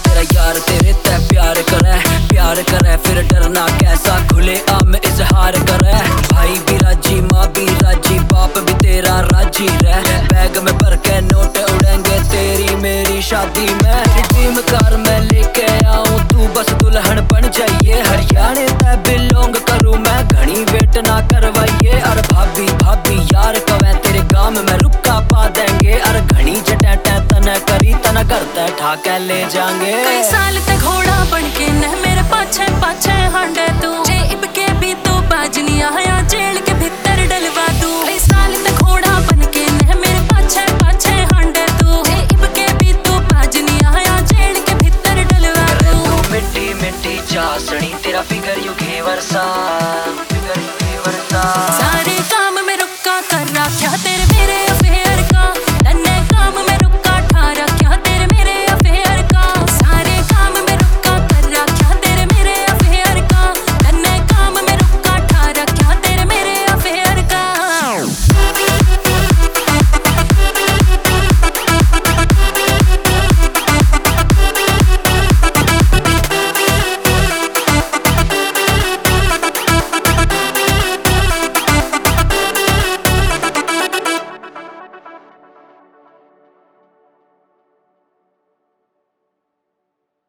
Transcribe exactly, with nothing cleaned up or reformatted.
तेरा यार तेरे ते प्यार करे, प्यार करे फिर डरना कैसा, खुले आम इजहार करे। भाई भी राजी माँ भी राजी बाप भी तेरा राजी रह, बैग में भर के नोट उड़ेंगे तेरी मेरी शादी में। ड्रीम कार मैं लेके आऊं तू बस दुल्हन बन जाइए, हरियाणा ते बिलोंग करूं मैं घनी वेट ना करवाइए। और भाभी भाभी यार कवे तेरे गांव में रुका पा देंगे, और घनी जटा तना करी तना करता ठाके ले जाएंगे। कई साल तक घोड़ा बन के न मेरे पाछे पाछे हांडे तू, जे इब के भी तो बाज नहीं आया जेल के भीतर डलवा दूं। कई साल तक घोड़ा बन के न मेरे पाछे पाछे हांडे तू, जे इब के भी तो बाज नहीं आया जेल के भीतर डलवा दूं। मिट्टी मिट्टी चासनी तेरा फिगर यू घेवर सा,